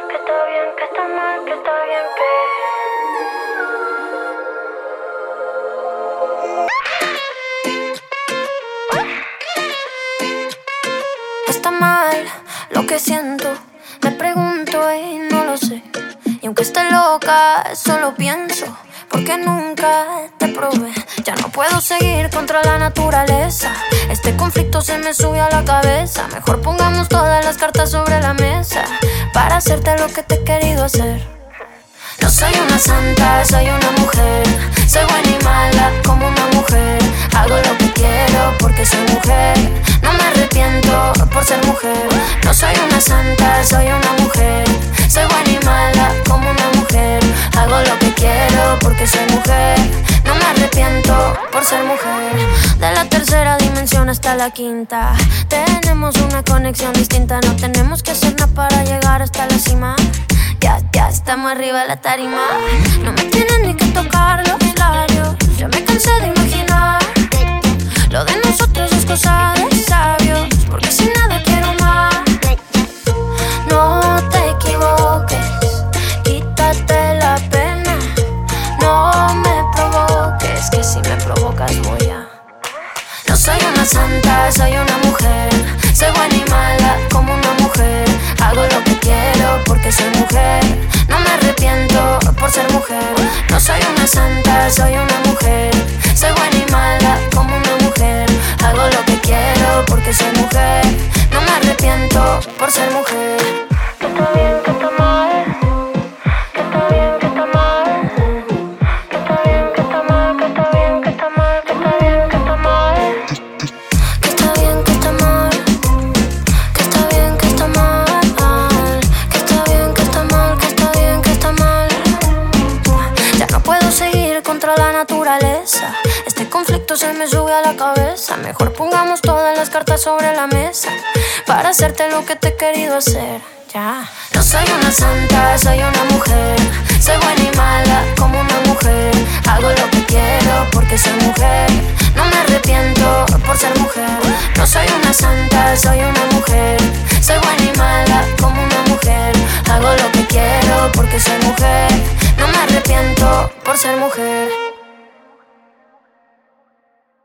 que está bien, que está mal, que está bien, que está mal lo que siento. Me pregunto y no lo sé. Y aunque esté loca, solo pienso, porque nunca te probé. Ya no puedo seguir contra la naturaleza. Este conflicto se me sube a la cabeza. Mejor pongamos todas las cartas sobre la mesa para hacerte lo que te he querido hacer. No soy una santa, soy una mujer. Soy buena y mala como una mujer. Hago lo que quiero porque soy mujer. No me arrepiento por ser mujer. No soy una santa, soy una mujer. Soy buena y mala como una mujer. Hago lo que quiero porque soy mujer. No me arrepiento por ser mujer. De la tercera dimensión hasta la quinta tenemos una conexión distinta. No tenemos que hacer nada para llegar hasta la cima. Ya estamos arriba de la tarima. No me tienen ni que tocar los labios. Ya me cansé de imaginar. Lo de nosotros es cosa de sabios, porque sin nada quiero más. No te equivoques, quítate la pena. No me provoques, que si me provocas voy a... No soy una santa, soy una mujer. Soy buena y mala como una mujer. Hago lo que quiero porque soy mujer. No me arrepiento por ser mujer. No soy una santa, soy una mujer. Soy buena y mala como una mujer. Hago lo que quiero porque soy mujer. No me arrepiento por ser mujer. Que está bien, que está mal. Que está bien, que está mal. Que está bien, que está mal. Que está bien, que está mal. Que está bien, que está mal. Que está bien, que está mal. Que está bien, que está mal. Que está bien, que está mal. Que está bien, que está mal. Ya no puedo seguir contra la naturaleza. Este conflicto se me sube a la cabeza. Mejor pongamos todas las cartas sobre la mesa para hacerte lo que te he querido hacer. Ya. No soy una santa, soy una mujer. Soy buena y mala como una mujer. Hago lo que quiero porque soy mujer. No me arrepiento por ser mujer. No soy una santa, soy una mujer. Soy buena y mala como una mujer. Hago lo que quiero porque soy mujer. No me arrepiento por ser mujer.